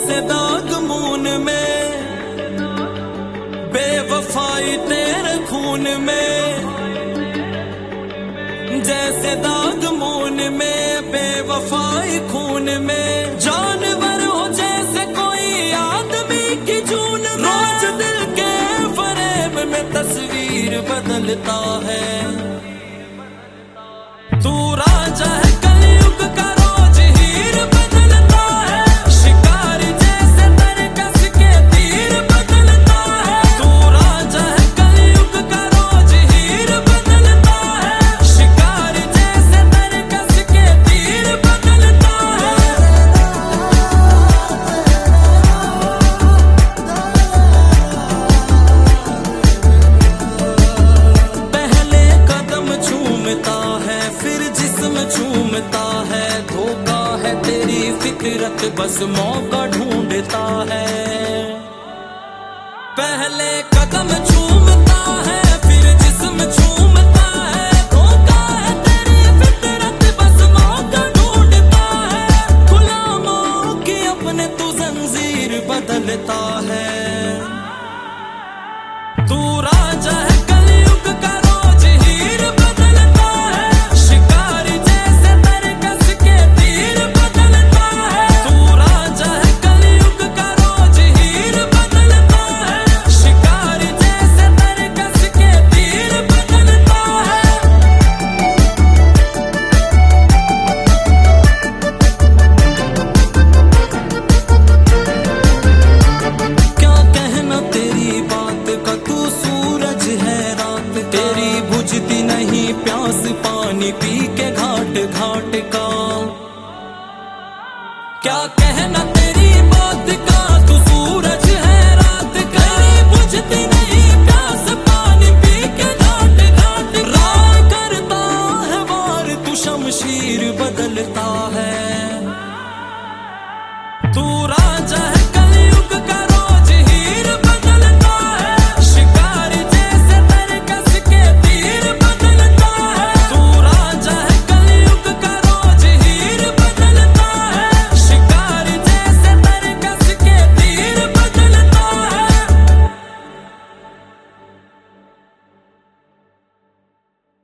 जैसे दाग मून में, बेवफाई तेरे खून में। जैसे दाग मून में, बेवफाई खून में। जानवर हो जैसे कोई आदमी की जून में। रोज दिल के फरेब में तस्वीर बदलता है। तू राजा है कलयुग का, रोज हीर बदलता है। शिकारी जैसे तरकस के तीर बदलता है। तू राजा है कलयुग का, रोज हीर बदलता है। शिकारी जैसे तरकस के तीर बदलता है। पहले कदम चूमता है, फिर जिस्म चूमता है। धोखा है तेरी फितरत, बस मौका ढूंढता है। पहले कदम चूमता है, फिर जिस्म चूमता है। धोखा है तेरी फितरत, बस मौका ढूंढता है। गुलामों की अपने तू जंजीर बदलता है। तू राजा है कलयुग का, रोज हीर बदलता है। शिकारी जैसे तरकस के तीर बदलता है। तू राजा है कलयुग का, रोज हीर बदलता है। शिकारी जैसे तरकस के तीर बदलता है। क्या कहना तेरी बात का, तू सूरज है रात। तेरी बुझती नहीं प्यास, पानी पी के घाट घाट का। क्या कहना